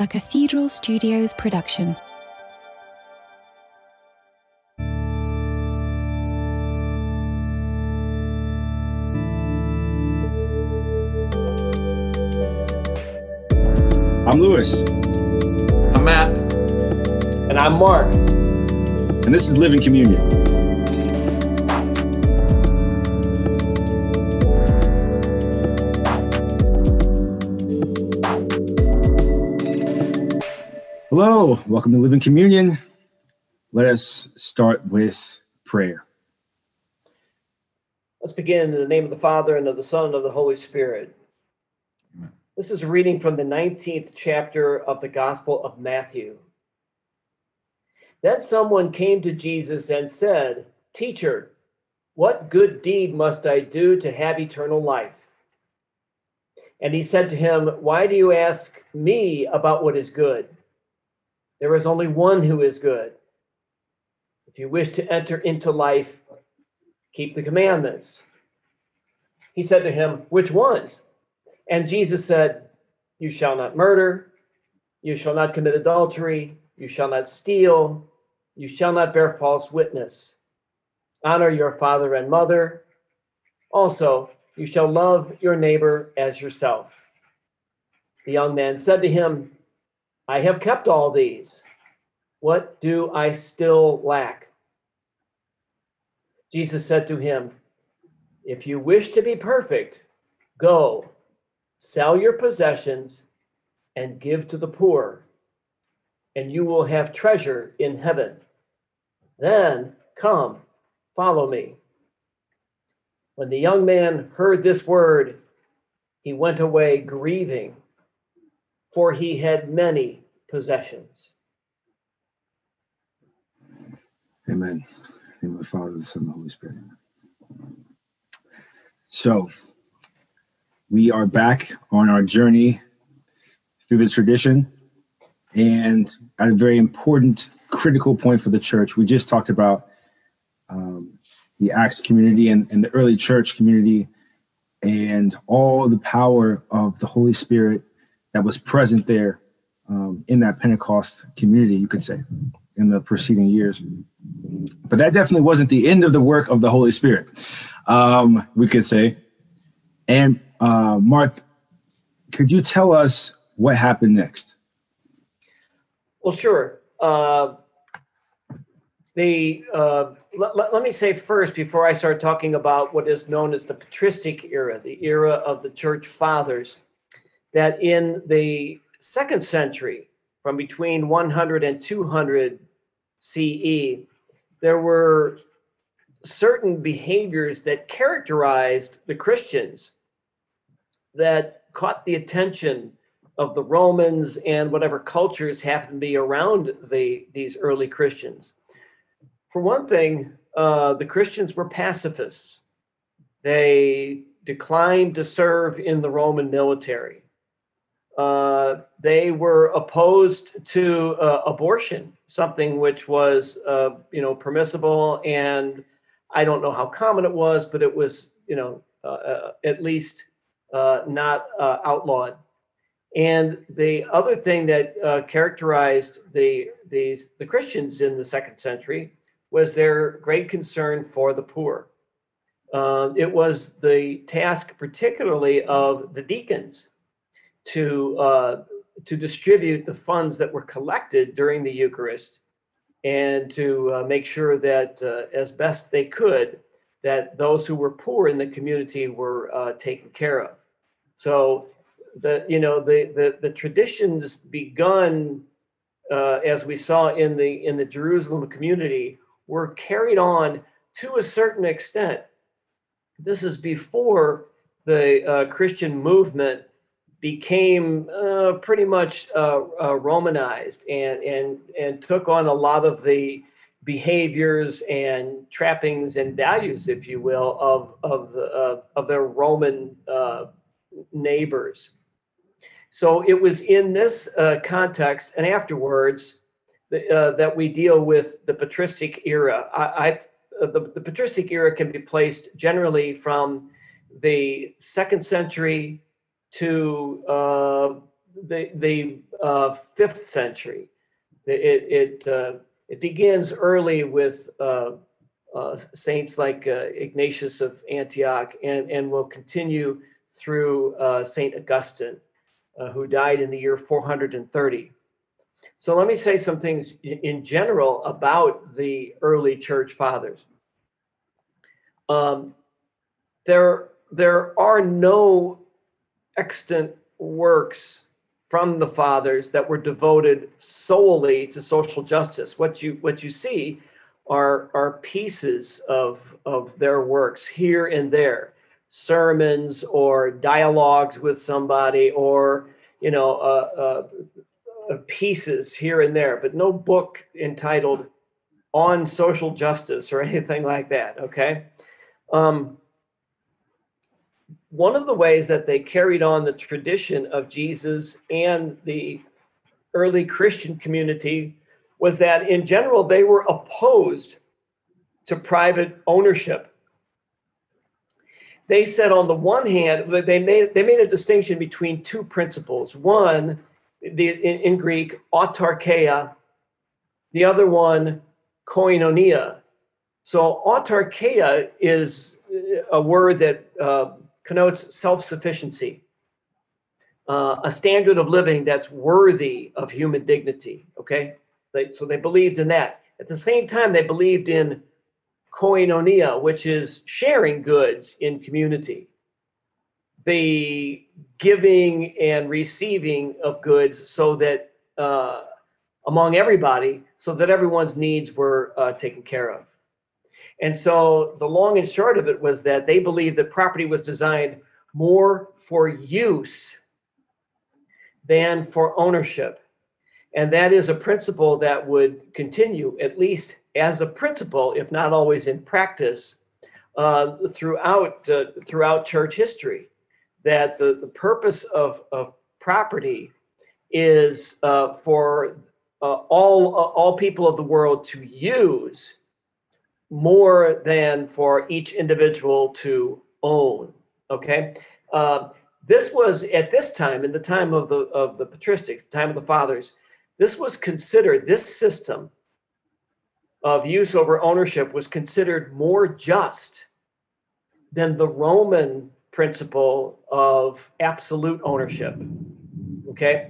a Cathedral Studios production. I'm Lewis. I'm Matt. And I'm Mark. And this is Living Communion. Hello, welcome to Living Communion. Let us start with prayer. Let's begin in the name of the Father, and of the Son, and of the Holy Spirit. Amen. This is a reading from the 19th chapter of the Gospel of Matthew. Then someone came to Jesus and said, "Teacher, what good deed must I do to have eternal life?" And he said to him, "Why do you ask me about what is good? There is only one who is good. If you wish to enter into life, keep the commandments." He said to him, "Which ones?" And Jesus said, "You shall not murder, you shall not commit adultery, you shall not steal, you shall not bear false witness. Honor your father and mother. Also, you shall love your neighbor as yourself." The young man said to him, "I have kept all these. What do I still lack?" Jesus said to him, "If you wish to be perfect, go, sell your possessions and give to the poor, and you will have treasure in heaven. Then come, follow me." When the young man heard this word, he went away grieving, for he had many possessions. Amen. In the name of the Father, the Son, and the Holy Spirit. So, we are back on our journey through the tradition, and at a very important, critical point for the church. We just talked about the Acts community and the early church community and all the power of the Holy Spirit that was present there in that Pentecost community, you could say, in the preceding years. But that definitely wasn't the end of the work of the Holy Spirit, we could say. And Mark, could you tell us what happened next? Well, sure. Let me say first, before I start talking about what is known as the patristic era, the era of the church fathers, that in the 2nd century, from between 100 and 200 CE, there were certain behaviors that characterized the Christians that caught the attention of the Romans and whatever cultures happened to be around these early Christians. For one thing, the Christians were pacifists. They declined to serve in the Roman military. They were opposed to abortion, something which was, permissible, and I don't know how common it was, but it was, at least not outlawed. And the other thing that characterized the Christians in the 2nd century was their great concern for the poor. It was the task, particularly of the deacons, to distribute the funds that were collected during the Eucharist, and to make sure that, as best they could, that those who were poor in the community were taken care of. So the traditions begun, as we saw in the Jerusalem community, were carried on to a certain extent. This is before the Christian movement became pretty much Romanized and took on a lot of the behaviors and trappings and values, if you will, of their Roman neighbors. So it was in this context and afterwards that we deal with the patristic era. The patristic era can be placed generally from the 2nd century to the 5th century. It begins early with saints like Ignatius of Antioch, and will continue through Saint Augustine, who died in the year 430. So let me say some things in general about the early church fathers. There are no extant works from the fathers that were devoted solely to social justice. What you see are pieces of their works here and there, sermons or dialogues with somebody, or pieces here and there, but no book entitled On Social Justice or anything like that. Okay. One of the ways that they carried on the tradition of Jesus and the early Christian community was that in general, they were opposed to private ownership. They said, on the one hand, they made a distinction between two principles. One, in Greek, autarkeia, the other one, koinonia. So autarkeia is a word that connotes self-sufficiency, a standard of living that's worthy of human dignity, okay? So they believed in that. At the same time, they believed in koinonia, which is sharing goods in community, the giving and receiving of goods so that among everybody, so that everyone's needs were taken care of. And so the long and short of it was that they believed that property was designed more for use than for ownership. And that is a principle that would continue, at least as a principle, if not always in practice, throughout church history. That the purpose of property is for all people of the world to use, more than for each individual to own. Okay, this was at this time, in the time of the patristics, the time of the fathers. This was considered, this system of use over ownership was considered more just than the Roman principle of absolute ownership. Okay.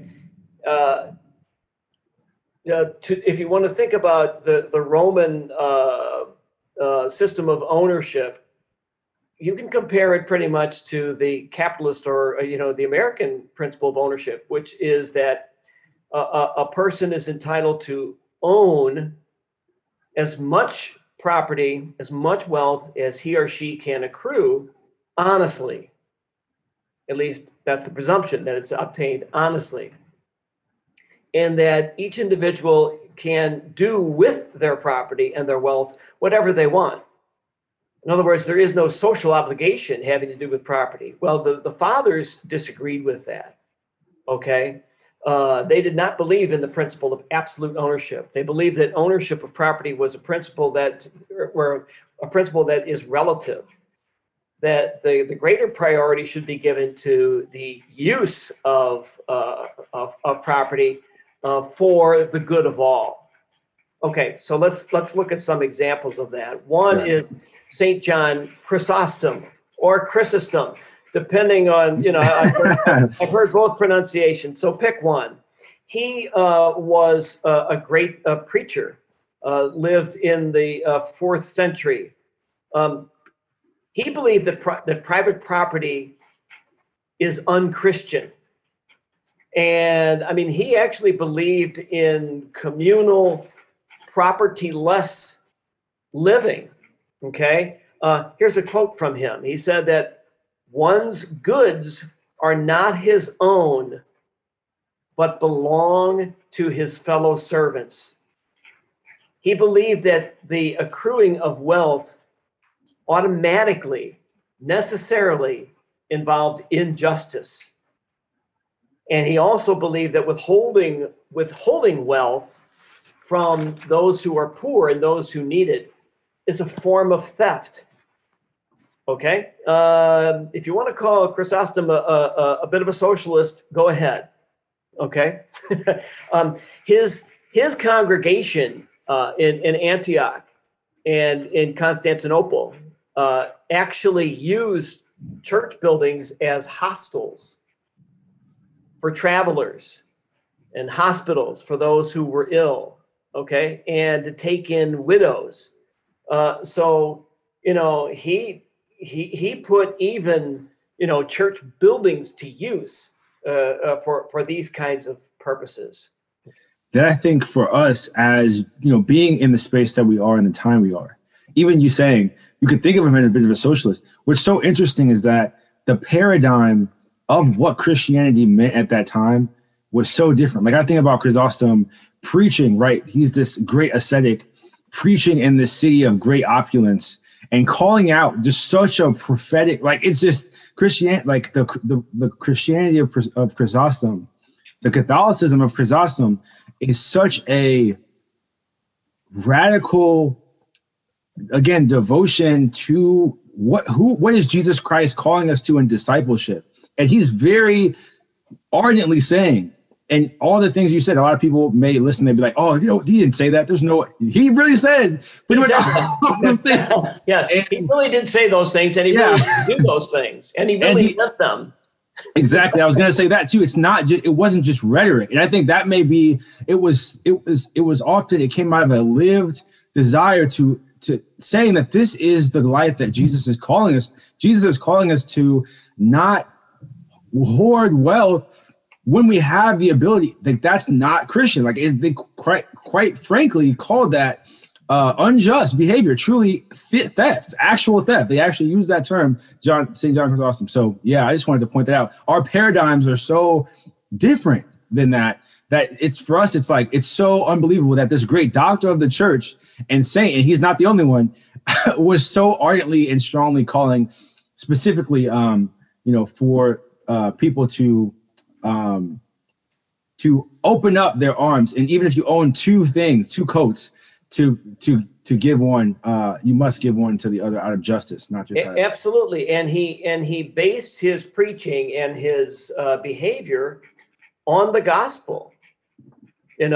If you want to think about the Roman system of ownership, you can compare it pretty much to the capitalist or the American principle of ownership, which is that a person is entitled to own as much property, as much wealth as he or she can accrue honestly. At least that's the presumption, that it's obtained honestly. And that each individual can do with their property and their wealth whatever they want. In other words, there is no social obligation having to do with property. Well, the fathers disagreed with that, okay? They did not believe in the principle of absolute ownership. They believed that ownership of property was a principle that is relative, that the greater priority should be given to the use of property for the good of all. Okay, so let's look at some examples of that. One is St. John Chrysostom or Chrysostom, depending on, I've heard both pronunciations, so pick one. He was a great preacher, lived in the 4th century. He believed that private property is unchristian. And I mean, he actually believed in communal, property-less living, okay? Here's a quote from him. He said that one's goods are not his own, but belong to his fellow servants. He believed that the accruing of wealth automatically, necessarily involved injustice. And he also believed that withholding wealth from those who are poor and those who need it is a form of theft. Okay? If you want to call Chrysostom a bit of a socialist, go ahead. Okay. His congregation in Antioch and in Constantinople actually used church buildings as hostels for travelers and hospitals for those who were ill, okay, and to take in widows. So, he put even, church buildings to use for these kinds of purposes. That I think for us as, being in the space that we are in the time we are, even you saying, you could think of him as a bit of a socialist. What's so interesting is that the paradigm of what Christianity meant at that time was so different. Like I think about Chrysostom preaching, right? He's this great ascetic preaching in this city of great opulence and calling out just such a prophetic, like it's just Christianity, like the Christianity of Chrysostom, the Catholicism of Chrysostom is such a radical, again, devotion to what is Jesus Christ calling us to in discipleship. And he's very ardently saying, and all the things you said, a lot of people may listen, they'd be like, oh, he didn't say that. He really said pretty much all those things. Yes, and he really did say those things, and he really did do those things, and he really lived them. Exactly. I was going to say that too. It wasn't just rhetoric. And I think that it came out of a lived desire to saying that this is the life that Jesus is calling us. Jesus is calling us to not hoard wealth when we have the ability. Like that's not Christian. Like they quite frankly called that unjust behavior, truly theft, actual theft. They actually use that term, St. John Chrysostom. So yeah, I just wanted to point that out. Our paradigms are so different than that it's for us, it's like, it's so unbelievable that this great doctor of the church and saint, and he's not the only one, was so ardently and strongly calling specifically, for people to open up their arms. And even if you own two coats, to give one, you must give one to the other out of justice, not just absolutely. And he based his preaching and his behavior on the gospel, and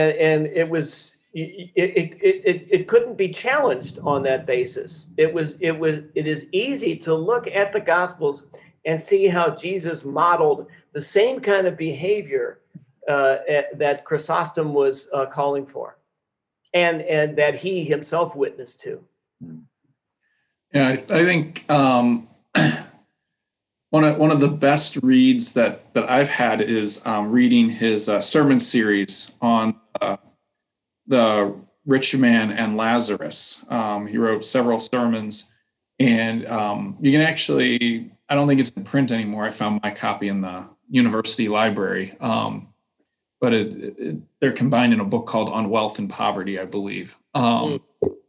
it couldn't be challenged on that basis. It is easy to look at the gospels and see how Jesus modeled the same kind of behavior that Chrysostom was calling for. And that he himself witnessed to. Yeah, I think one of the best reads that I've had is reading his sermon series on the rich man and Lazarus. He wrote several sermons, and you can actually, I don't think it's in print anymore. I found my copy in the university library. But they're combined in a book called On Wealth and Poverty, I believe. And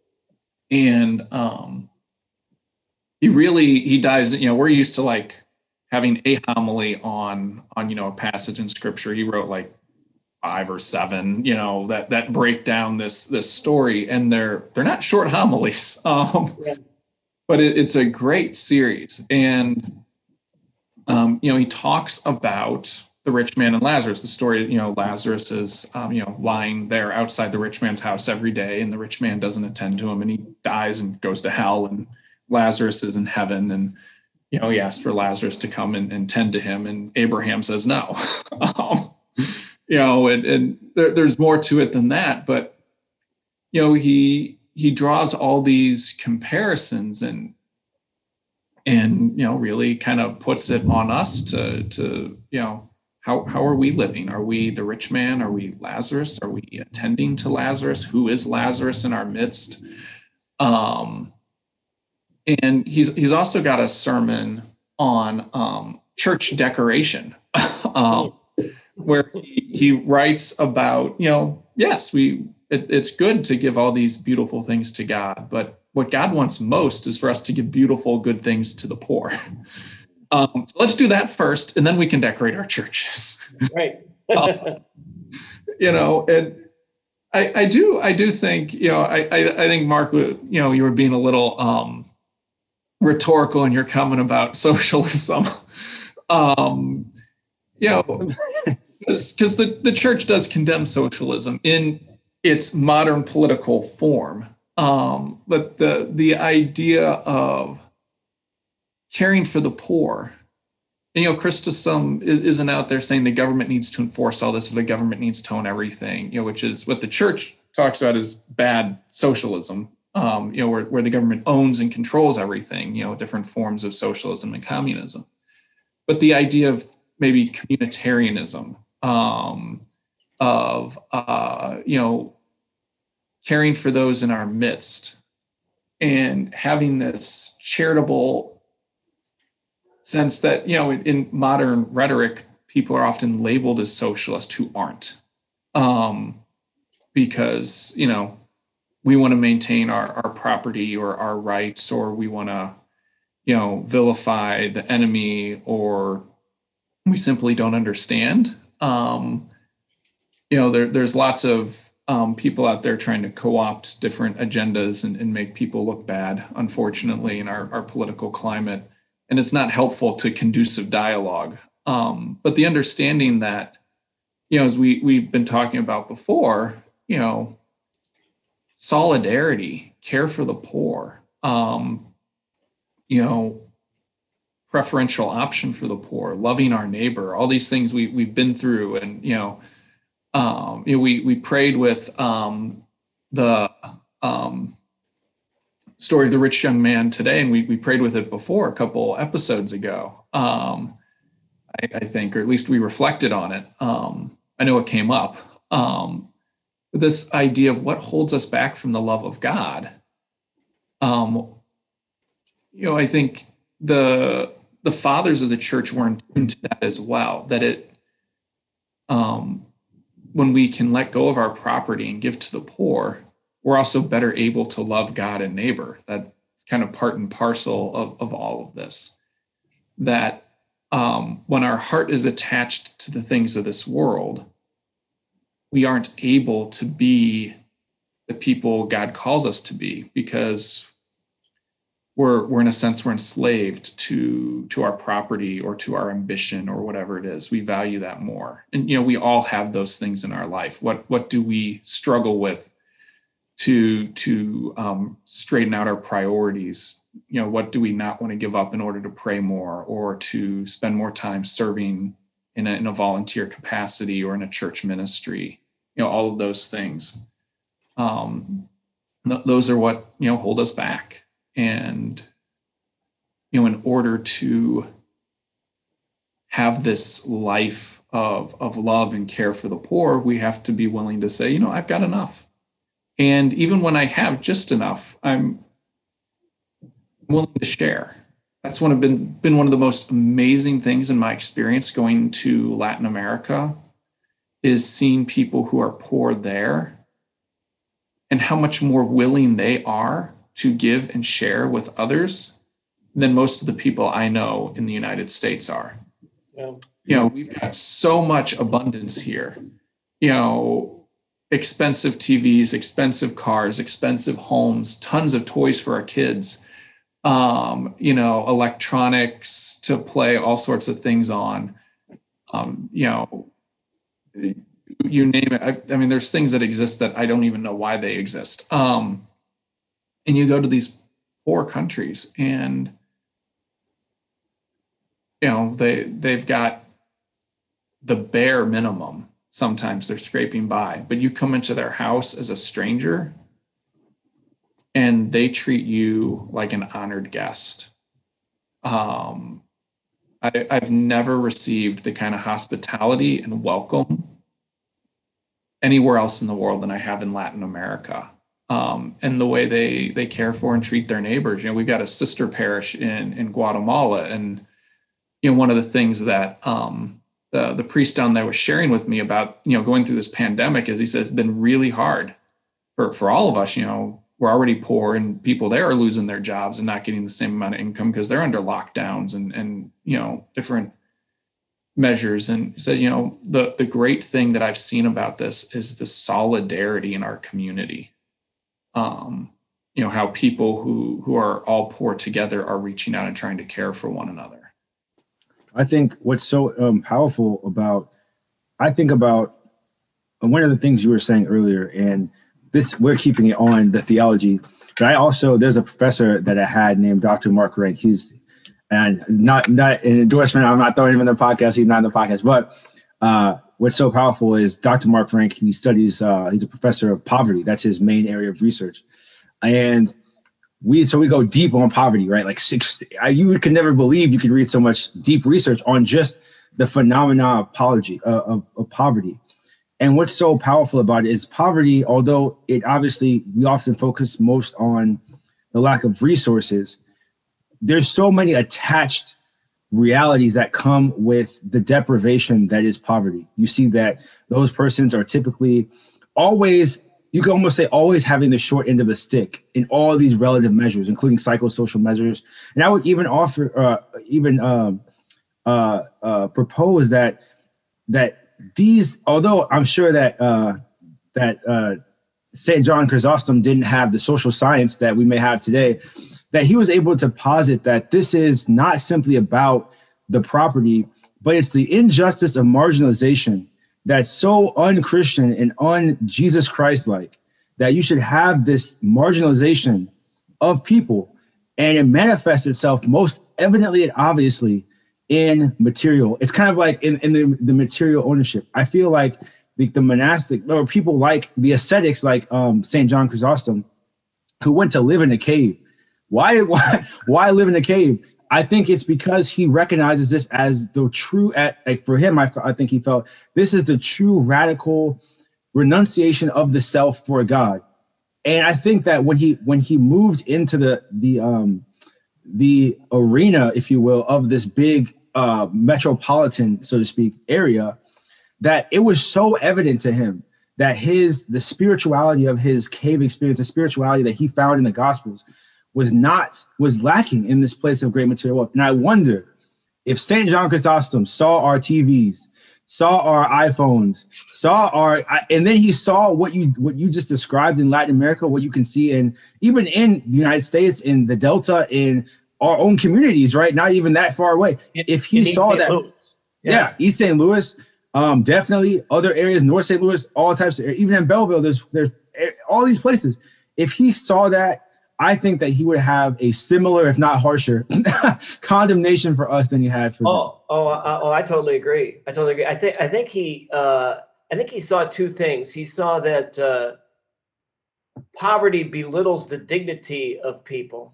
he dives, we're used to like having a homily on a passage in scripture. He wrote like 5 or 7, that break down this story, and they're not short homilies. But it's a great series. And, he talks about the rich man and Lazarus. The story, Lazarus is, lying there outside the rich man's house every day, and the rich man doesn't attend to him, and he dies and goes to hell, and Lazarus is in heaven. And, he asked for Lazarus to come and tend to him, and Abraham says no. And there's more to it than that. But, he draws all these comparisons and really kind of puts it on us to how are we living? Are we the rich man? Are we Lazarus? Are we attending to Lazarus? Who is Lazarus in our midst? And he's also got a sermon on church decoration, where he writes about, yes, it's good to give all these beautiful things to God, but what God wants most is for us to give beautiful, good things to the poor. So let's do that first, and then we can decorate our churches. Right. And I do think, I think, Mark, you were being a little rhetorical in your comment about socialism. Because the church does condemn socialism in its modern political form. But the idea of caring for the poor, and, Christendom isn't out there saying the government needs to enforce all this, or the government needs to own everything, which is what the church talks about as bad socialism, where the government owns and controls everything, different forms of socialism and communism. But the idea of maybe communitarianism, of caring for those in our midst and having this charitable sense that, in modern rhetoric, people are often labeled as socialists who aren't, because, we want to maintain our property or our rights, or we want to, vilify the enemy, or we simply don't understand. There's lots of people out there trying to co-opt different agendas and make people look bad, unfortunately, in our political climate. And it's not helpful to conducive dialogue. But the understanding that, as we've been talking about before, solidarity, care for the poor, preferential option for the poor, loving our neighbor, all these things we've been through. And, we prayed with the story of the rich young man today, and we prayed with it before a couple episodes ago, I think, or at least we reflected on it. I know it came up. This idea of what holds us back from the love of God. I think the fathers of the church were in tune to that as well, that when we can let go of our property and give to the poor, we're also better able to love God and neighbor. That's kind of part and parcel of all of this. That when our heart is attached to the things of this world, we aren't able to be the people God calls us to be, because we're in a sense, we're enslaved to our property or to our ambition or whatever it is. We value that more. And, we all have those things in our life. What do we struggle with to straighten out our priorities? What do we not want to give up in order to pray more, or to spend more time serving in a volunteer capacity or in a church ministry? All of those things. Those are what, hold us back. And, in order to have this life of love and care for the poor, we have to be willing to say, I've got enough. And even when I have just enough, I'm willing to share. That's been one of the most amazing things in my experience going to Latin America, is seeing people who are poor there and how much more willing they are to give and share with others than most of the people I know in the United States are. Yeah. We've got so much abundance here, expensive TVs, expensive cars, expensive homes, tons of toys for our kids, electronics to play all sorts of things on, you name it. I mean, there's things that exist that I don't even know why they exist. And you go to these poor countries and, they've got the bare minimum. Sometimes they're scraping by, but you come into their house as a stranger and they treat you like an honored guest. I've never received the kind of hospitality and welcome anywhere else in the world than I have in Latin America. And the way they care for and treat their neighbors. We've got a sister parish in Guatemala, and one of the things that the priest down there was sharing with me about going through this pandemic is, he says, it's been really hard for all of us. We're already poor, and people there are losing their jobs and not getting the same amount of income because they're under lockdowns and different measures. And he said, the great thing that I've seen about this is the solidarity in our community. How people who are all poor together are reaching out and trying to care for one another. I think what's so powerful about I think about one of the things you were saying earlier, and this, we're keeping it on the theology, but there's a professor that I had named Dr. Mark Rank. He's, and not an endorsement, I'm not throwing him in the podcast, he's not in the podcast, but what's so powerful is Dr. Mark Rank, he studies, he's a professor of poverty. That's his main area of research. And we go deep on poverty, right? Like you could never believe you could read so much deep research on just the phenomena of poverty. And what's so powerful about it is poverty, although we often focus most on the lack of resources, there's so many attached realities that come with the deprivation that is poverty. You see that those persons are typically always, you can almost say always having the short end of the stick in all these relative measures, including psychosocial measures. And I would even propose that these, although I'm sure that St. John Chrysostom didn't have the social science that we may have today, that he was able to posit that this is not simply about the property, but it's the injustice of marginalization that's so un-Christian and un-Jesus Christ-like, that you should have this marginalization of people, and it manifests itself most evidently and obviously in material. It's kind of like in the material ownership. I feel like the monastic, or people like the ascetics, like St. John Chrysostom, who went to live in a cave. Why live in a cave? I think it's because he recognizes this as the true, for him, I think he felt this is the true radical renunciation of the self for God. And I think that when he moved into the arena, if you will, of this big metropolitan, so to speak, area, that it was so evident to him that the spirituality of his cave experience, the spirituality that he found in the Gospels, was lacking in this place of great material wealth. And I wonder if St. John Chrysostom saw our TVs, saw our iPhones, and then he saw what you just described in Latin America, what you can see even in the United States, in the Delta, in our own communities, right? Not even that far away. If he saw that, yeah, East St. Louis, definitely other areas, North St. Louis, all types of areas, even in Belleville, there's all these places. If he saw that, I think that he would have a similar, if not harsher, condemnation for us than he had for them. I totally agree. I think he saw two things. He saw that poverty belittles the dignity of people,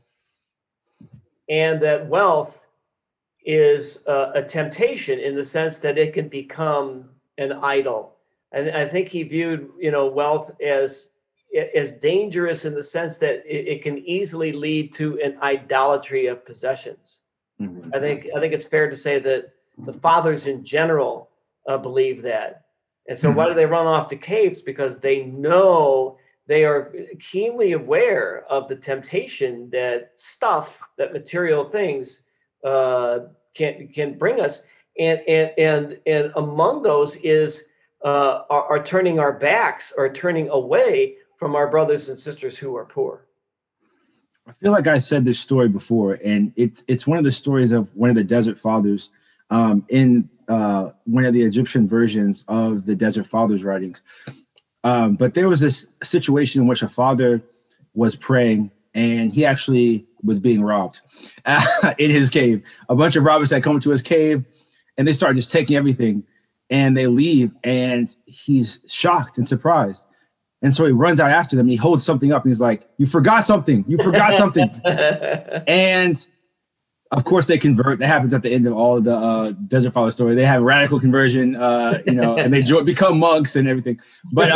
and that wealth is a temptation in the sense that it can become an idol. And I think he viewed, wealth as dangerous in the sense that it can easily lead to an idolatry of possessions. Mm-hmm. I think it's fair to say that the fathers in general believe that. And so why do they run off to caves? Because they know, they are keenly aware of the temptation that material things can bring us. And among those is are turning our backs or turning away from our brothers and sisters who are poor. I feel like I said this story before, and it's one of the stories of one of the Desert Fathers in one of the Egyptian versions of the Desert Fathers writings. But there was this situation in which a father was praying, and he actually was being robbed in his cave. A bunch of robbers had come to his cave, and they started just taking everything, and they leave, and he's shocked and surprised. And so he runs out after them. And he holds something up and he's like, "You forgot something. You forgot something." And of course they convert. That happens at the end of all of the Desert Father story. They have radical conversion, and they become monks and everything. But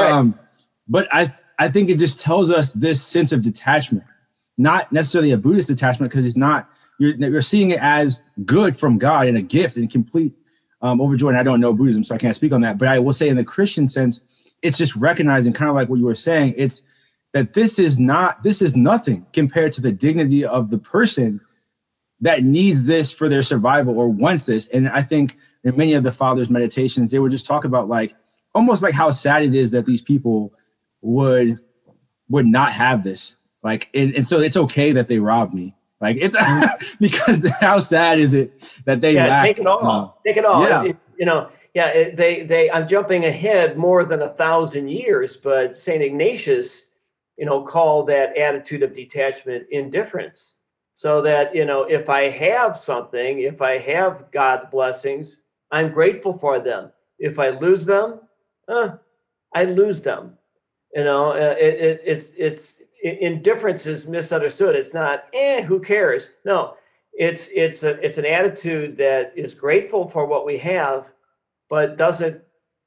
I think it just tells us this sense of detachment, not necessarily a Buddhist detachment, because it's not, you're seeing it as good from God and a gift and complete overjoy. And I don't know Buddhism, so I can't speak on that. But I will say in the Christian sense, it's just recognizing, kind of like what you were saying, it's that this is nothing compared to the dignity of the person that needs this for their survival or wants this. And I think in many of the fathers' meditations, they would just talk about almost like how sad it is that these people would not have this. And so it's okay that they robbed me. It's because how sad is it that they lack? Take it all. Take it all. Yeah. I'm jumping ahead more than 1,000 years, but St. Ignatius, called that attitude of detachment indifference. So that, if I have something, if I have God's blessings, I'm grateful for them. If I lose them, I lose them. It's indifference is misunderstood. It's not, who cares? No, it's an attitude that is grateful for what we have, but doesn't,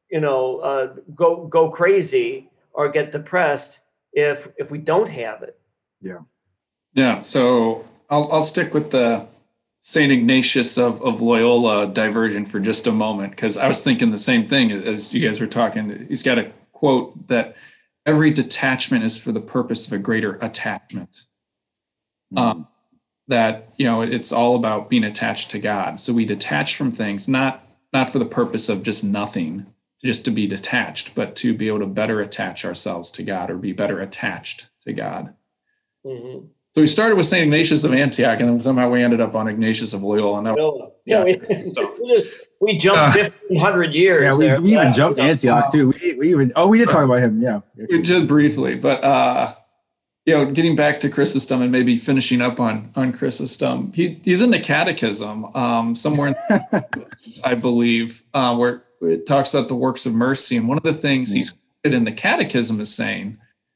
go crazy or get depressed if we don't have it. Yeah. So I'll stick with the Saint Ignatius of Loyola diversion for just a moment, because I was thinking the same thing as you guys were talking. He's got a quote that every detachment is for the purpose of a greater attachment. That, it's all about being attached to God. So we detach from things, not for the purpose of just nothing, just to be detached, but to be able to better attach ourselves to God, or be better attached to God. Mm-hmm. So we started with St. Ignatius of Antioch, and then somehow we ended up on Ignatius of Loyola. We jumped 1,500 years. Yeah, we even jumped Antioch too. We did talk about him. Yeah, just briefly, but getting back to Chrysostom and maybe finishing up on Chrysostom, he's in the Catechism somewhere, I believe, where it talks about the works of mercy, and one of the things he's quoted in the Catechism is saying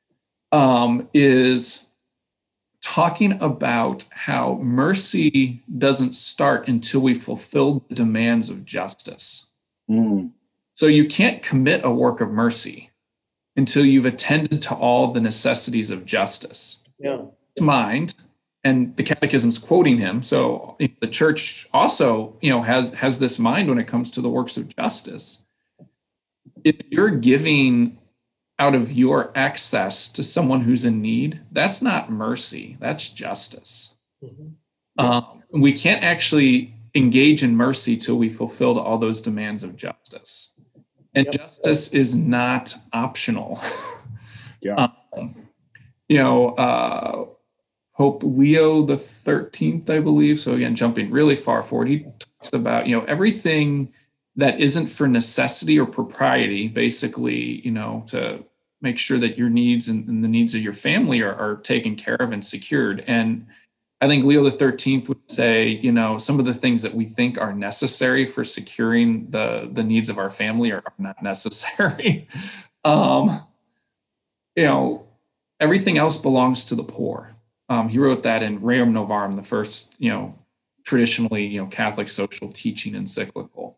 is talking about how mercy doesn't start until we fulfill the demands of justice. So you can't commit a work of mercy until you've attended to all the necessities of justice. Mind, and the Catechism's quoting him. So the church also, has this mind when it comes to the works of justice. If you're giving out of your excess to someone who's in need, that's not mercy, that's justice. We can't actually engage in mercy till we fulfilled all those demands of justice. And justice is not optional. Pope Leo the 13th, I believe. So again, jumping really far forward, he talks about, everything that isn't for necessity or propriety, basically, to make sure that your needs and the needs of your family are taken care of and secured. And I think Leo the 13th would say, some of the things that we think are necessary for securing the needs of our family are not necessary. Everything else belongs to the poor. He wrote that in Rerum Novarum, the first, traditionally, Catholic social teaching encyclical.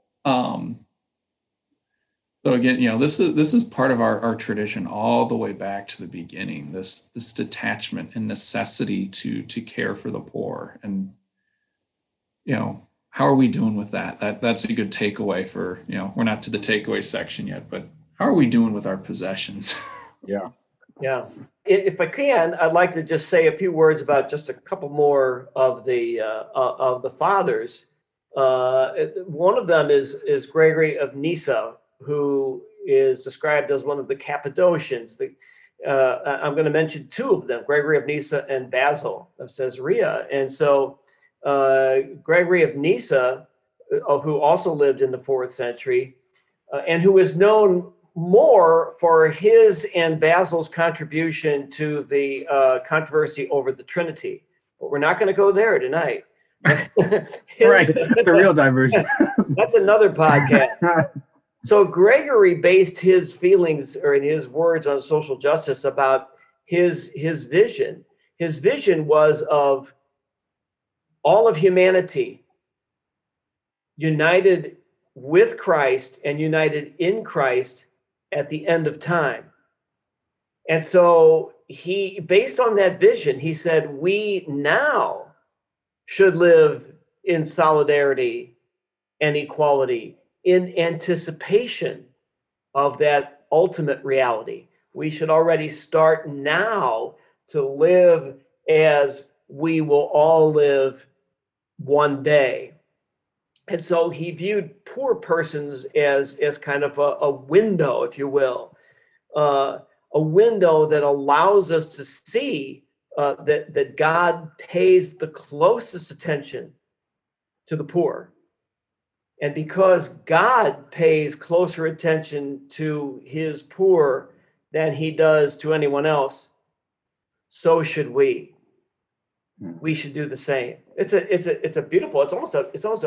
So again, this is part of our tradition all the way back to the beginning. This detachment and necessity to care for the poor, and how are we doing with that? That's a good takeaway for we're not to the takeaway section yet, but how are we doing with our possessions? Yeah. If I can, I'd like to just say a few words about just a couple more of the fathers. One of them is Gregory of Nyssa, who is described as one of the Cappadocians. I'm going to mention two of them, Gregory of Nyssa and Basil of Caesarea. And so Gregory of Nyssa, who also lived in the 4th century, and who is known more for his and Basil's contribution to the controversy over the Trinity. But we're not going to go there tonight. Right, the real diversion. That's another podcast. So Gregory based his feelings or in his words on social justice about his vision. His vision was of all of humanity united with Christ and united in Christ at the end of time. And so he, based on that vision, he said, we now should live in solidarity and equality in anticipation of that ultimate reality. We should already start now to live as we will all live one day. And so he viewed poor persons as kind of a window, if you will, a window that allows us to see that God pays the closest attention to the poor. And because God pays closer attention to his poor than he does to anyone else, so should we. We should do the same. It's a beautiful, it's almost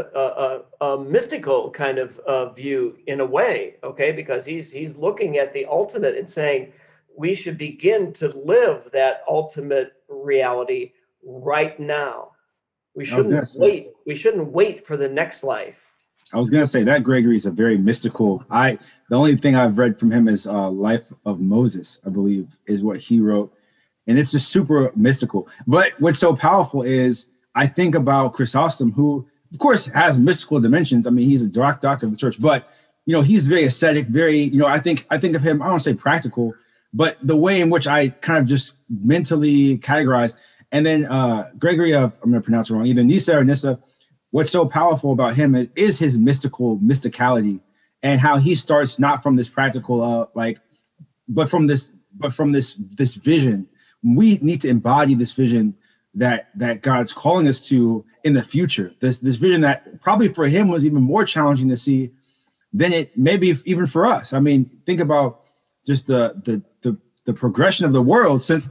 a mystical kind of view in a way, okay? Because he's looking at the ultimate and saying we should begin to live that ultimate reality right now. We shouldn't wait. We shouldn't wait for the next life. I was going to say that Gregory is a very mystical. The only thing I've read from him is Life of Moses, I believe, is what he wrote. And it's just super mystical. But what's so powerful is I think about Chrysostom, who, of course, has mystical dimensions. I mean, he's a doctor of the church, but, he's very ascetic, very, I think of him, I don't want to say practical, but the way in which I kind of just mentally categorize. And then Gregory I'm going to pronounce it wrong, either Nyssa or Nyssa. What's so powerful about him is his mysticality, and how he starts not from this practical, but from this vision. We need to embody this vision that God's calling us to in the future. This vision that probably for him was even more challenging to see than it maybe even for us. I mean, think about just the progression of the world since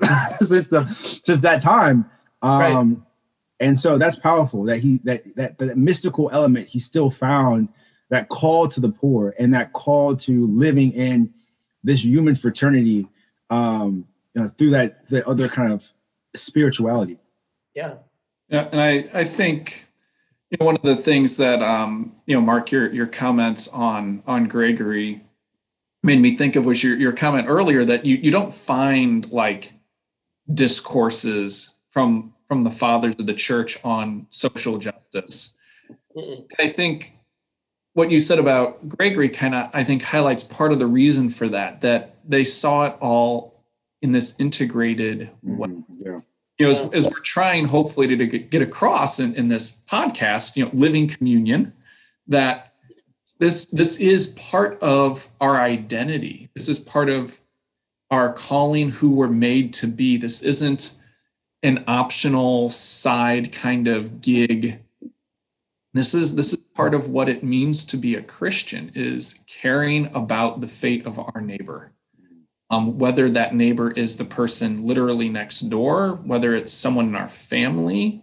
that time. Right. And so that's powerful that mystical element, he still found that call to the poor and that call to living in this human fraternity through that other kind of spirituality. Yeah. Yeah. And I think one of the things that, Mark, your comments on Gregory made me think of was your comment earlier that you don't find like discourses from the fathers of the church on social justice. I think what you said about Gregory I think highlights part of the reason for that they saw it all in this integrated way. Yeah. As we're trying hopefully to get across in this podcast, living communion, that this is part of our identity. This is part of our calling, who we're made to be. This isn't an optional side kind of gig. This is part of what it means to be a Christian, is caring about the fate of our neighbor. Whether that neighbor is the person literally next door, whether it's someone in our family,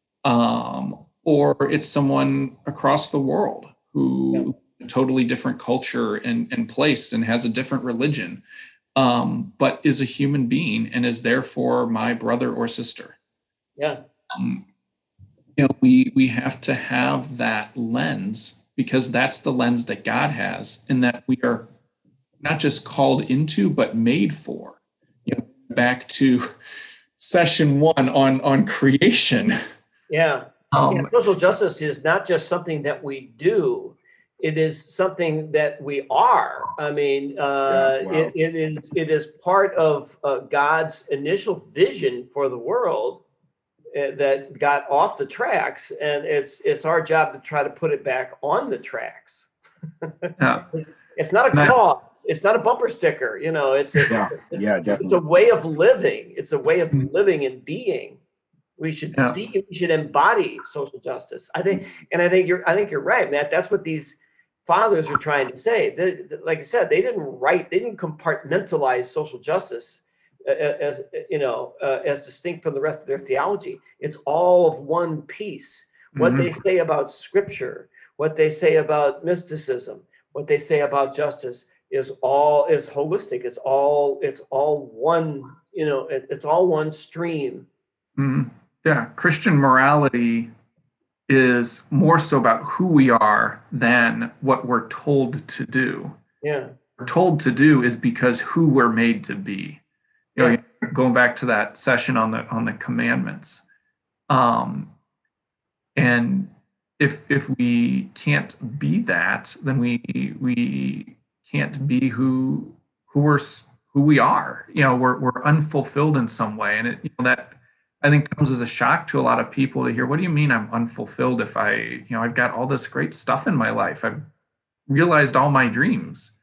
or it's someone across the world who a totally different culture and place and has a different religion, but is a human being and is therefore my brother or sister. Yeah. We have to have that lens, because that's the lens that God has, and that we are not just called into, but made for. Back to session 1 on creation. Yeah. Social justice is not just something that we do. It is something that we are. I mean, it is part of God's initial vision for the world that got off the tracks, and it's our job to try to put it back on the tracks. Yeah. It's not a cause. It's not a bumper sticker. It's a way of living. It's a way of living and being. We should we should embody social justice. I think you're right, Matt. That's what these fathers are trying to say. Like I said, they didn't compartmentalize social justice as distinct from the rest of their theology. It's all of one piece. What they say about scripture, what they say about mysticism, what they say about justice is holistic. It's all one, it's all one stream. Mm-hmm. Yeah. Christian morality is more so about who we are than what we're told to do. Yeah. What we're told to do is because who we're made to be. Going back to that session on the commandments. And if we can't be that, then we can't be who we are. We're unfulfilled in some way, and that I think comes as a shock to a lot of people to hear. What do you mean I'm unfulfilled if I've got all this great stuff in my life? I've realized all my dreams,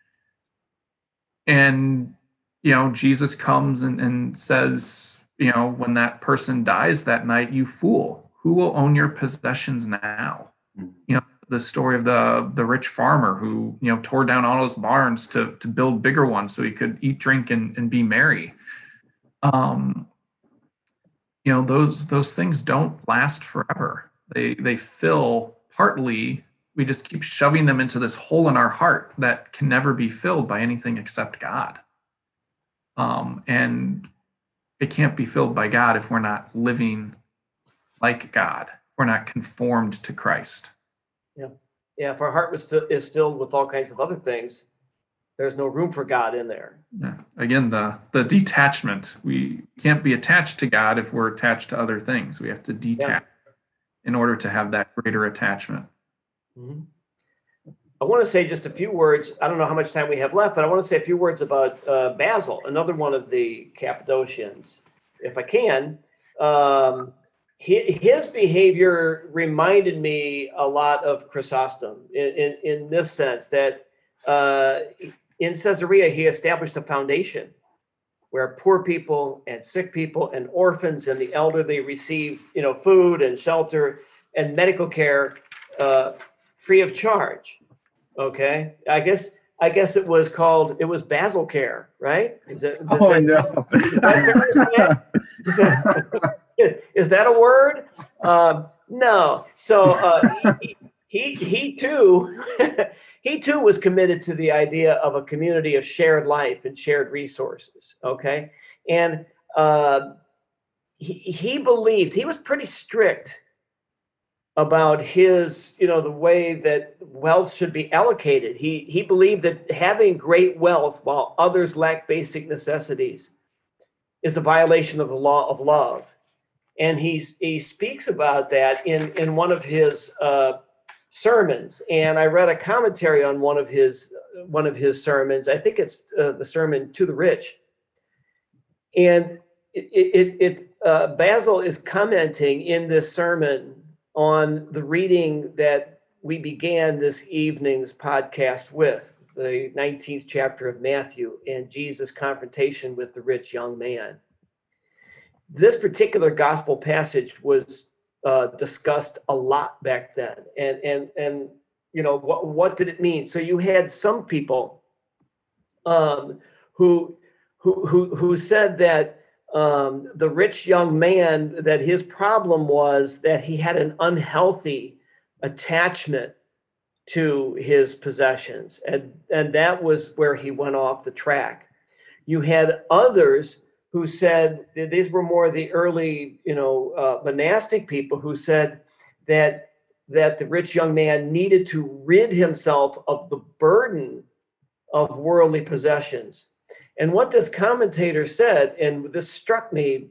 and Jesus comes and says, when that person dies that night, you fool, who will own your possessions now? the story of the rich farmer who, tore down all those barns to build bigger ones so he could eat, drink, and be merry. Those things don't last forever. They fill partly. We just keep shoving them into this hole in our heart that can never be filled by anything except God. And it can't be filled by God if we're not living like God. We're not conformed to Christ. Yeah. If our heart is filled with all kinds of other things, there's no room for God in there. Yeah. Again, the detachment. We can't be attached to God if we're attached to other things. We have to detach in order to have that greater attachment. Mm-hmm. I want to say just a few words. I don't know how much time we have left, but I want to say a few words about Basil, another one of the Cappadocians, if I can. His behavior reminded me a lot of Chrysostom in this sense that in Caesarea, he established a foundation where poor people and sick people and orphans and the elderly receive, food and shelter and medical care free of charge. Okay, I guess it was Basil Care, right? No! Is that a word? No. So he too he too was committed to the idea of a community of shared life and shared resources. Okay, and he believed, he was pretty strict about his, the way that wealth should be allocated. He believed that having great wealth while others lack basic necessities is a violation of the law of love. And he speaks about that in one of his sermons. And I read a commentary on one of his sermons. I think it's the sermon To the Rich. And Basil is commenting in this sermon on the reading that we began this evening's podcast with, the 19th chapter of Matthew and Jesus' confrontation with the rich young man. This particular gospel passage was discussed a lot back then. And what did it mean? So you had some people who said that the rich young man, that his problem was that he had an unhealthy attachment to his possessions. And that was where he went off the track. You had others who said, these were more the early, monastic people who said that the rich young man needed to rid himself of the burden of worldly possessions. And what this commentator said, and this struck me,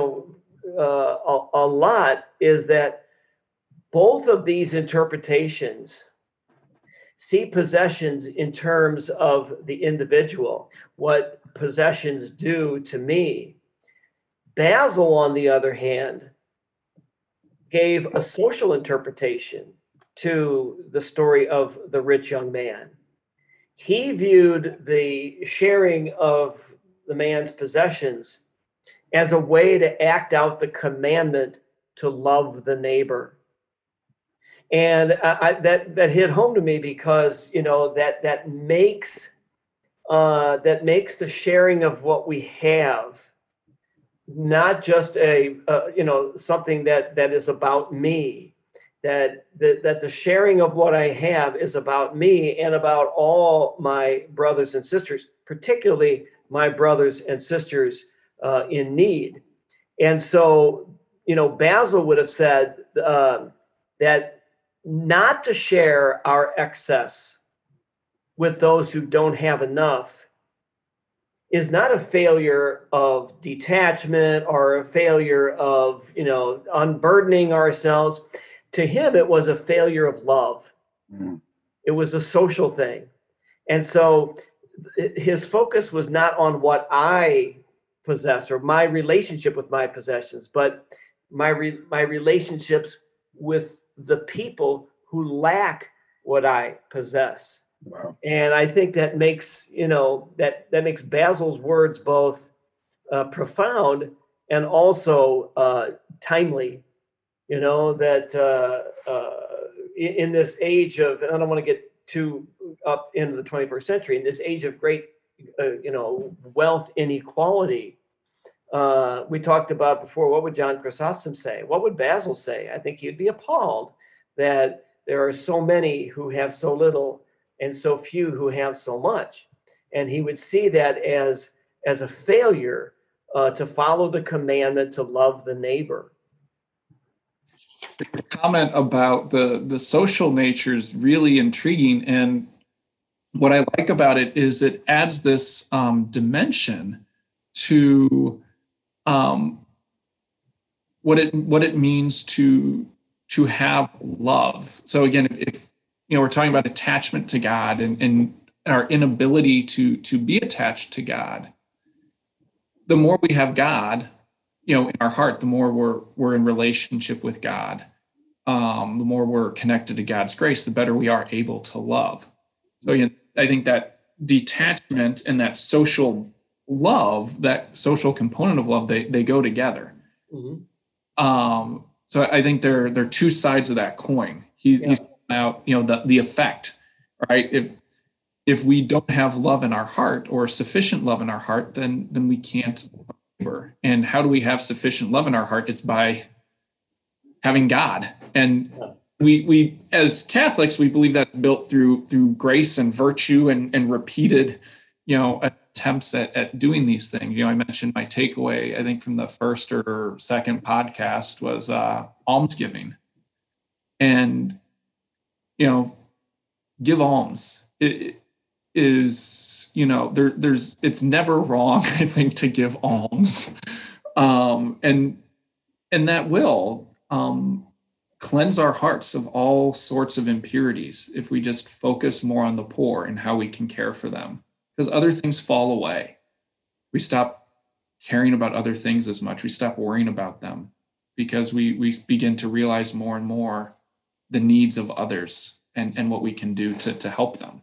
a lot, is that both of these interpretations see possessions in terms of the individual, what possessions do to me. Basil, on the other hand, gave a social interpretation to the story of the rich young man. He viewed the sharing of the man's possessions as a way to act out the commandment to love the neighbor. And that hit home to me because, that makes the sharing of what we have not just something that is about me, that the sharing of what I have is about me and about all my brothers and sisters, particularly my brothers and sisters in need. And so, Basil would have said that not to share our excess with those who don't have enough is not a failure of detachment or a failure of, unburdening ourselves. To him, it was a failure of love. Mm. It was a social thing. And so his focus was not on what I possess or my relationship with my possessions, but my relationships with the people who lack what I possess. Wow. And I think that makes, that makes Basil's words both profound and also timely. That in this age of, and I don't want to get too up into the 21st century, in this age of great, wealth inequality, we talked about before, what would John Chrysostom say? What would Basil say? I think he'd be appalled that there are so many who have so little and so few who have so much. And he would see that as a failure to follow the commandment to love the neighbor. The comment about the social nature is really intriguing. And what I like about it is it adds this dimension to what it means to have love. So again, if we're talking about attachment to God and our inability to be attached to God, the more we have God, in our heart, the more we're in relationship with God, the more we're connected to God's grace, the better we are able to love. So again, I think that detachment and that social love, that social component of love, they go together. Mm-hmm. So I think they're two sides of that coin. He's out, the effect, right? If we don't have love in our heart or sufficient love in our heart, then we can't love neighbor. And how do we have sufficient love in our heart? It's by having God. And we as Catholics, we believe that's built through grace and virtue and repeated, attempts at doing these things. I mentioned my takeaway, I think from the first or second podcast, was almsgiving. And, give alms. It is, it's never wrong, I think, to give alms. And that will cleanse our hearts of all sorts of impurities if we just focus more on the poor and how we can care for them. Because other things fall away. We stop caring about other things as much. We stop worrying about them because we begin to realize more and more the needs of others and what we can do to help them.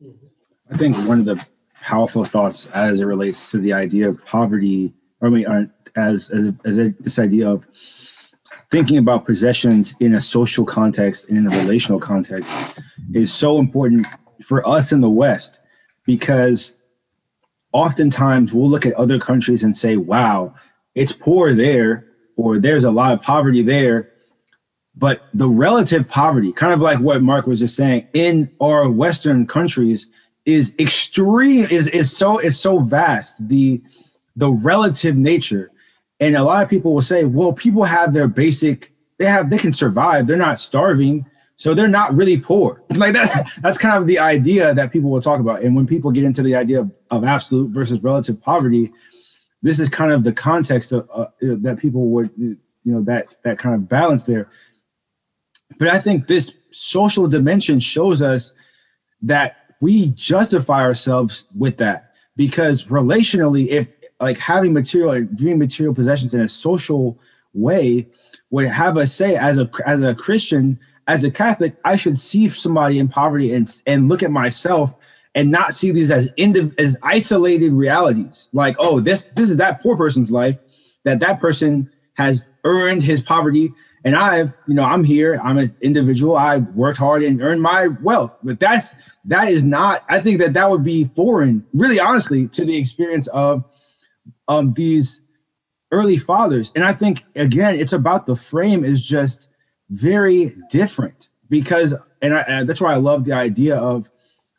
I think one of the powerful thoughts as it relates to the idea of poverty, as this idea of thinking about possessions in a social context and in a relational context, is so important for us in the West, because oftentimes we'll look at other countries and say, wow, it's poor there, or there's a lot of poverty there. But the relative poverty, kind of like what Mark was just saying, in our Western countries is extreme, is so vast, the relative nature. And a lot of people will say, well, people have their basic, they can survive. They're not starving. So they're not really poor. Like that's kind of the idea that people will talk about. And when people get into the idea of absolute versus relative poverty, this is kind of the context of that people would, that kind of balance there. But I think this social dimension shows us that we justify ourselves with that, because relationally, if like having material and viewing material possessions in a social way would have us say, as a Christian, as a Catholic, I should see somebody in poverty and look at myself and not see these as isolated realities. Like, oh, this is that poor person's life, that person has earned his poverty. And I'm here, I'm an individual, I worked hard and earned my wealth. But that is not, I think that would be foreign, really honestly, to the experience of these early fathers. And I think, again, it's about the frame is just very different, because, and that's why I love the idea of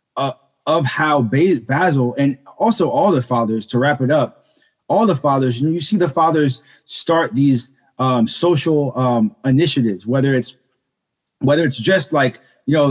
how Basil, and also all the fathers, to wrap it up, all the fathers, you see the fathers start these social initiatives, whether it's just like,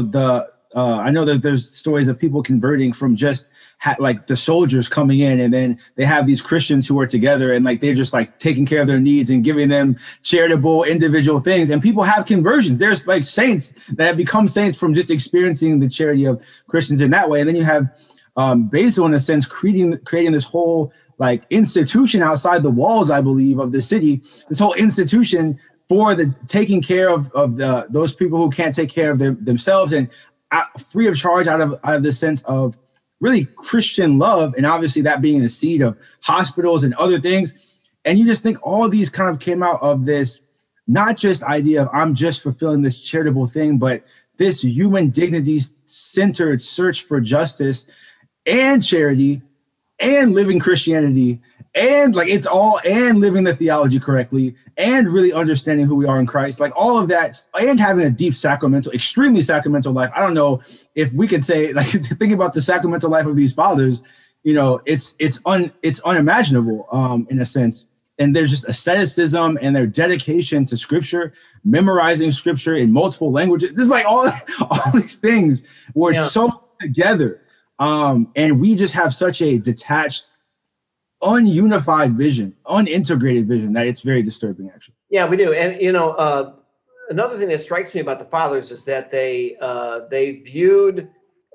I know that there's stories of people converting from just like the soldiers coming in, and then they have these Christians who are together and like they're just like taking care of their needs and giving them charitable individual things, and people have conversions. There's like saints that have become saints from just experiencing the charity of Christians in that way. And then you have Basil, in a sense, creating this whole like institution outside the walls, I believe, of the city, this whole institution for the taking care of those people who can't take care of themselves, and free of charge out of the sense of really Christian love. And obviously that being the seed of hospitals and other things. And you just think all these kind of came out of this, not just idea of I'm just fulfilling this charitable thing, but this human dignity centered search for justice and charity and living Christianity and like it's all and living the theology correctly and really understanding who we are in Christ, like all of that, and having a deep sacramental, extremely sacramental life. I don't know if we could say, like, think about the sacramental life of these fathers, you know, it's unimaginable in a sense. And there's just asceticism and their dedication to scripture, memorizing scripture in multiple languages. This is like all these things were so together. And we just have such a detached, ununified vision, unintegrated vision that it's very disturbing, actually. Yeah, we do. And, you know, another thing that strikes me about the fathers is that they viewed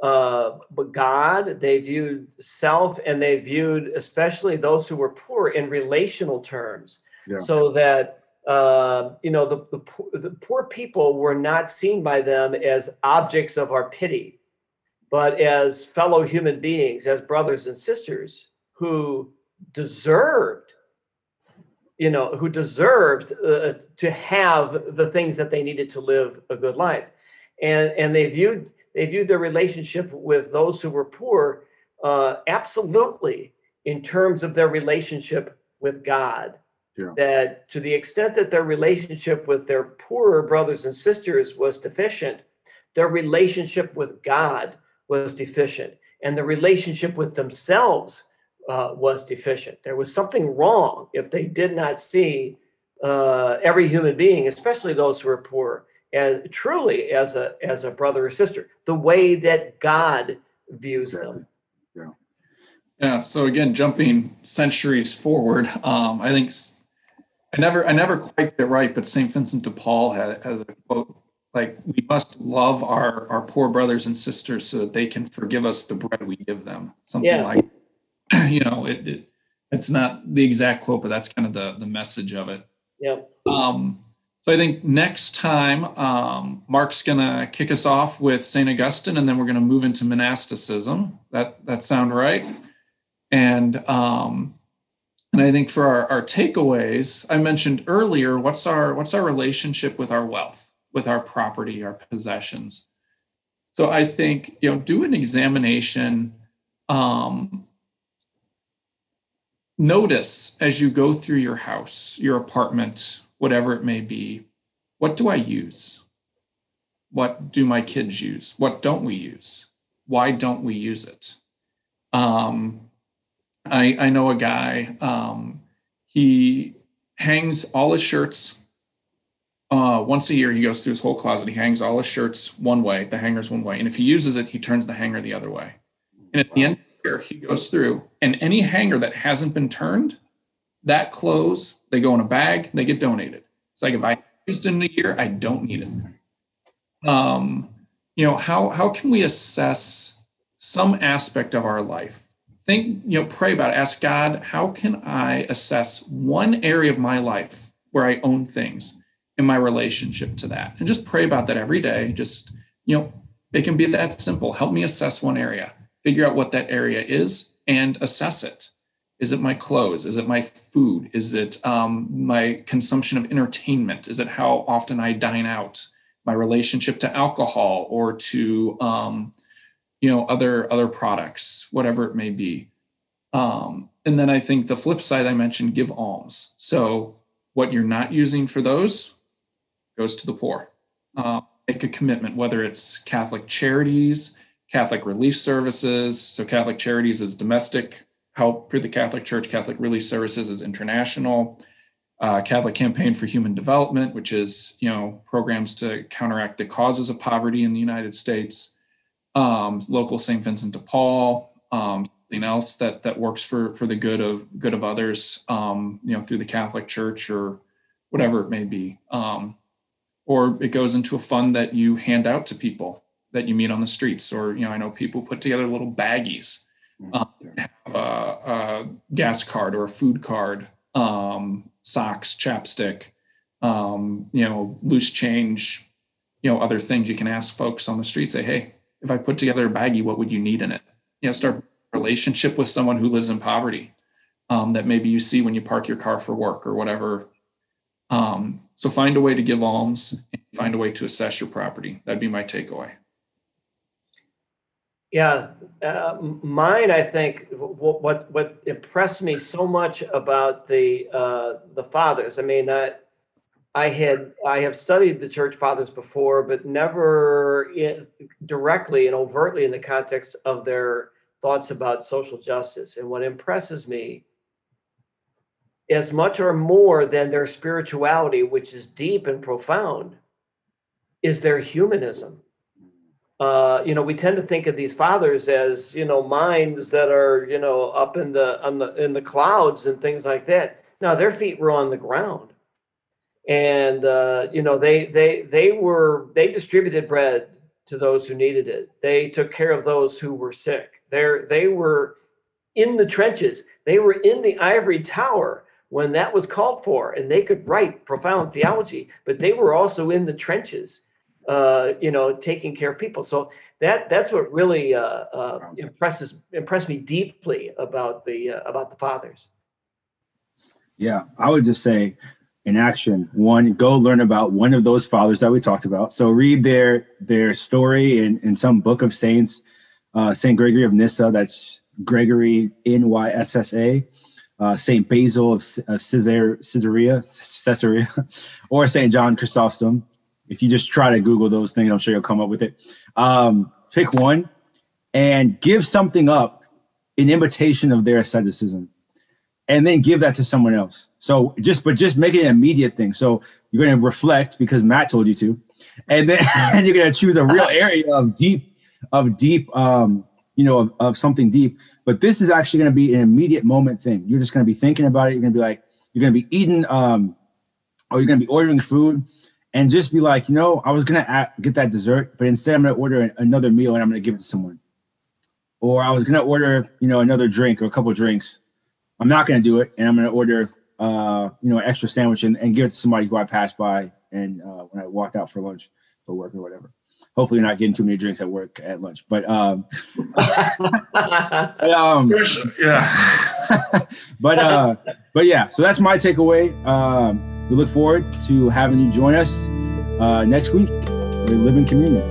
God, they viewed self, and they viewed especially those who were poor in relational terms. Yeah. So that, you know, the poor people were not seen by them as objects of our pity, but as fellow human beings, as brothers and sisters who deserved, you know, to have the things that they needed to live a good life. And they viewed their relationship with those who were poor absolutely in terms of their relationship with God. Yeah. That to the extent that their relationship with their poorer brothers and sisters was deficient, their relationship with God was deficient, and the relationship with themselves was deficient. There was something wrong if they did not see every human being, especially those who are poor, as truly as a brother or sister, the way that God views them. Yeah. Yeah. So again, jumping centuries forward, I think I never quite get it right, but St. Vincent de Paul has a quote like, "We must love our poor brothers and sisters so that they can forgive us the bread we give them." Something like, you know, it's not the exact quote, but that's kind of the message of it. Yeah. So I think next time, Mark's gonna kick us off with St. Augustine, and then we're gonna move into monasticism. That sound right? And I think for our takeaways, I mentioned earlier, what's our relationship with our wealth, with our property, our possessions. So I think, you know, do an examination. Notice as you go through your house, your apartment, whatever it may be, what do I use? What do my kids use? What don't we use? Why don't we use it? I know a guy, he hangs all his shirts once a year. He goes through his whole closet. He hangs all his shirts one way, the hanger's one way. And if he uses it, he turns the hanger the other way. And at the end of the year, he goes through, and any hanger that hasn't been turned, that clothes, they go in a bag, they get donated. It's like, if I used it in a year, I don't need it. You know, how can we assess some aspect of our life? Think, you know, pray about it. Ask God, how can I assess one area of my life where I own things in my relationship to that? And just pray about that every day. Just, you know, it can be that simple. Help me assess one area, figure out what that area is, and assess it. Is it my clothes? Is it my food? Is it my consumption of entertainment? Is it how often I dine out? My relationship to alcohol or to you know, other products, whatever it may be. And then I think the flip side I mentioned, give alms. So what you're not using for those goes to the poor. Make a commitment, whether it's Catholic Charities, Catholic Relief Services. So Catholic Charities is domestic help through the Catholic Church. Catholic Relief Services is international. Catholic Campaign for Human Development, which is, you know, programs to counteract the causes of poverty in the United States. Local St. Vincent de Paul, something else that works for the good of others, you know, through the Catholic Church or whatever it may be. Or it goes into a fund that you hand out to people that you meet on the streets. Or, you know, I know people put together little baggies, have a gas card or a food card, socks, chapstick, you know, loose change, you know, other things. You can ask folks on the street, say, hey, if I put together a baggie, what would you need in it? You know, start a relationship with someone who lives in poverty that maybe you see when you park your car for work or whatever. So find a way to give alms and find a way to assess your property. That'd be my takeaway. Yeah, mine. I think what impressed me so much about the fathers. I mean, I have studied the church fathers before, but never directly and overtly in the context of their thoughts about social justice. And what impresses me, as much or more than their spirituality, which is deep and profound, is their humanism. We tend to think of these fathers as, minds that are, up in the clouds and things like that. No, their feet were on the ground, and they distributed bread to those who needed it. They took care of those who were sick. They were in the trenches. They were in the ivory tower when that was called for, and they could write profound theology, but they were also in the trenches, taking care of people. So that's what really impressed me deeply about the fathers. Yeah, I would just say, in action, one, go learn about one of those fathers that we talked about. So read their story in some book of saints, Saint Gregory of Nyssa. That's Gregory Nyssa. Saint Basil of Caesarea, or Saint John Chrysostom. If you just try to Google those things, I'm sure you'll come up with it. Pick one and give something up in imitation of their asceticism, and then give that to someone else. So just make it an immediate thing. So you're going to reflect because Matt told you to, and then you're going to choose a real area of something deep. But this is actually going to be an immediate moment thing. You're just going to be thinking about it. You're going to be like, you're going to be eating, or you're going to be ordering food, and just be like, I was going to get that dessert, but instead I'm going to order another meal and I'm going to give it to someone. Or I was going to order, another drink or a couple of drinks. I'm not going to do it, and I'm going to order, an extra sandwich and give it to somebody who I passed by and when I walked out for lunch for work or whatever. Hopefully you're not getting too many drinks at work at lunch, but yeah. But yeah, so that's my takeaway. We look forward to having you join us next week. We live in communion.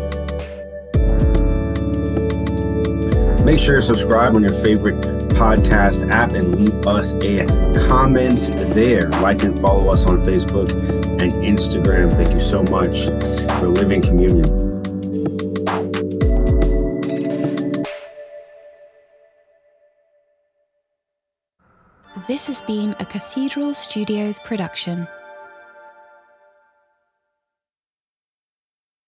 Make sure to subscribe on your favorite podcast app and leave us a comment there. Like and follow us on Facebook and Instagram. Thank you so much for living communion. This has been a Cathedral Studios production.